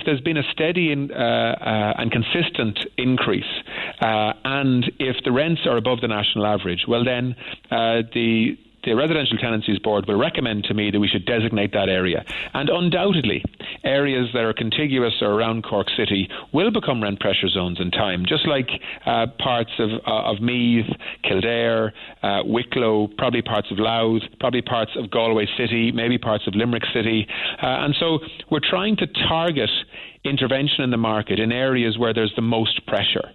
there's been a steady and consistent increase, and if the rents are above the national average, well then the Residential Tenancies Board will recommend to me that we should designate that area. And undoubtedly, areas that are contiguous or around Cork City will become rent pressure zones in time, just like parts of Meath, Kildare, Wicklow, probably parts of Louth, probably parts of Galway City, maybe parts of Limerick City. And so we're trying to target intervention in the market in areas where there's the most pressure.